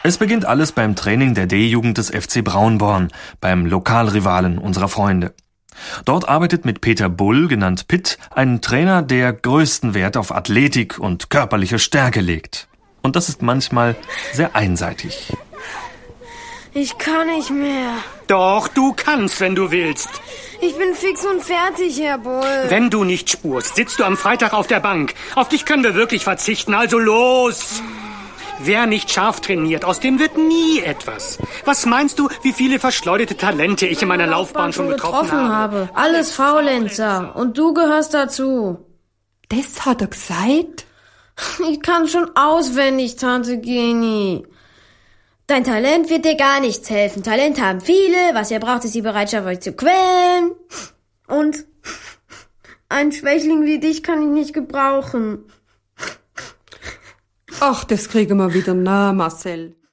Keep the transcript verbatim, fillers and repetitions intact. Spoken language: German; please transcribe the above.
Es beginnt alles beim Training der D-Jugend des F C Braunborn, beim Lokalrivalen unserer Freunde. Dort arbeitet mit Peter Bull, genannt Pitt, ein Trainer, der größten Wert auf Athletik und körperliche Stärke legt. Und das ist manchmal sehr einseitig. Ich kann nicht mehr. Doch, du kannst, wenn du willst. Ich bin fix und fertig, Herr Bull. Wenn du nicht spurst, sitzt du am Freitag auf der Bank. Auf dich können wir wirklich verzichten, also los! Wer nicht scharf trainiert, aus dem wird nie etwas. Was meinst du, wie viele verschleuderte Talente ich in meiner Laufbahn schon getroffen habe? habe? Alles Faulenzer. Und du gehörst dazu. Das hat er gesagt? Ich kann schon auswendig, Tante Geni. Dein Talent wird dir gar nichts helfen. Talent haben viele. Was ihr braucht, ist die Bereitschaft, euch zu quälen. Und einen Schwächling wie dich kann ich nicht gebrauchen. Ach, das kriegen wir wieder nah, Marcel.